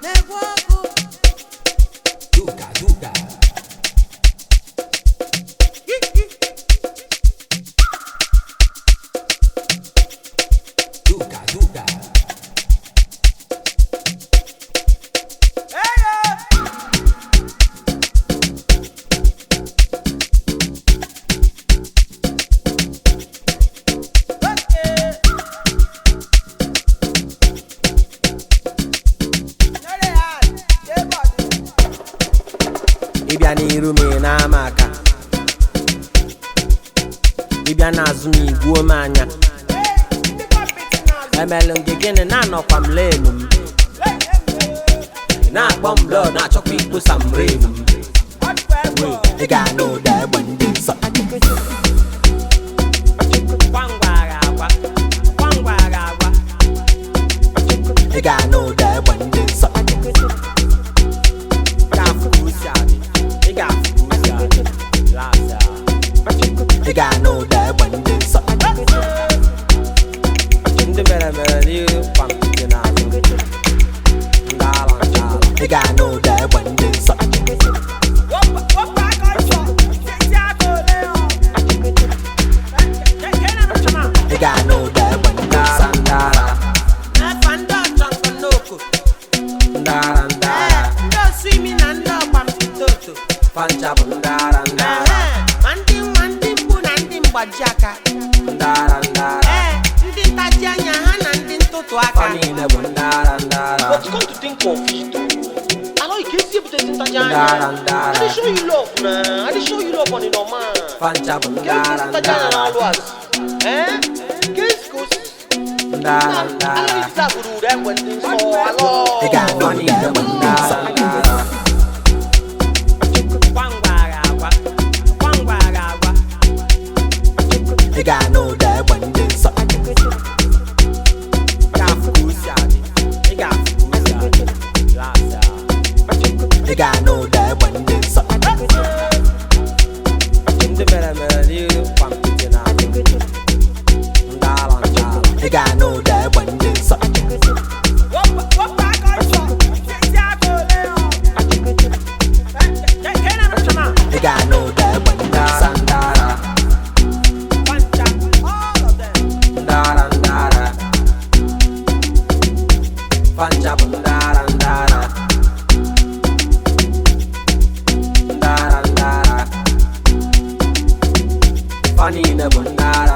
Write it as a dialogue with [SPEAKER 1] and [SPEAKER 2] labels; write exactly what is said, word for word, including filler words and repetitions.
[SPEAKER 1] Duka, duka. Duka, duka. Ibia n'iru m na-ama aka, ibia n'azụ m igwuo m anya. Emelu gị gịnị na-anọkwa m lenu m, na-akpọ m blọọ na-achọkwa ikposa m renu m. Ị ga-anụ ụda egbe ndị nsọ. Gwangwara agwa, gwangwara agwa. Ị ga-anụ ụda egbe ndị nsọ. Ị ga-anụ ụda egbe ndị nsọ. Ndị mere mere n'ihu kwa dị n'azụ. Ndị ala ndị ala. Ị ga-anụ ụda egbe ndị nsọ. Ị ga-anụ ụda egbe ndị nsọ. Ndara n'efa ndị ọchọ nkọ n'oko. Ndara ndara. Ndị osu imi na ndị ọgba mfitoto. Fancha bụ ndara ndara. Aka. Ndara ndara. Eh, ndị ntaji anya ha na ndị ntụtụ aka. Ndara ndara.
[SPEAKER 2] But come to think of it, I know you can't see the ntaji anya.
[SPEAKER 1] Ndara ndara.
[SPEAKER 2] I dey show you love, man. I dey show you love on the normal.
[SPEAKER 1] Fancha bụ ndara
[SPEAKER 2] ndara. Eh? Case goes.
[SPEAKER 1] Ndara ndara.
[SPEAKER 2] I know you saburu them when they saw hello.
[SPEAKER 1] Ị ga-anụ ụda egbe ndị nsọ. Ị ga-anụ ụda egbe ndị nsọ. Ị ga-anụ ụda egbe ndị nsọ. Ndị mere mere n'ihu kwa dị n'azụ. Ndị ala ndị ala. Ị ga-anụ ụda egbe ndị nsọ. Ị ga-anụ ụda egbe ndị nsọ. Ndara ndara. Fancha bụ ndara ndara. Ndara ndara. Fanine bụ ndara